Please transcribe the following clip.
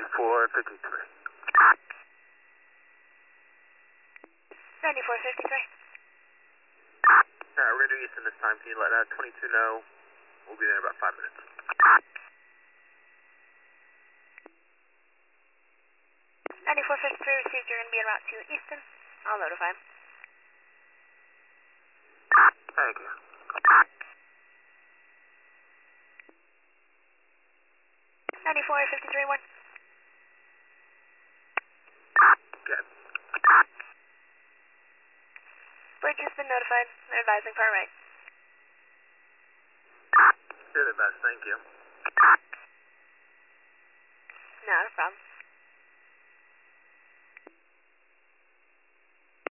9453. 9453. We're going to do Easton this time. Can you let 22 know? We'll be there in about 5 minutes. 9453 received. You're going to be en route to Easton. I'll notify him. Thank you. 9453 1. Good. Bridge has been notified. They're advising far right. You're the best. Thank you. Not a problem.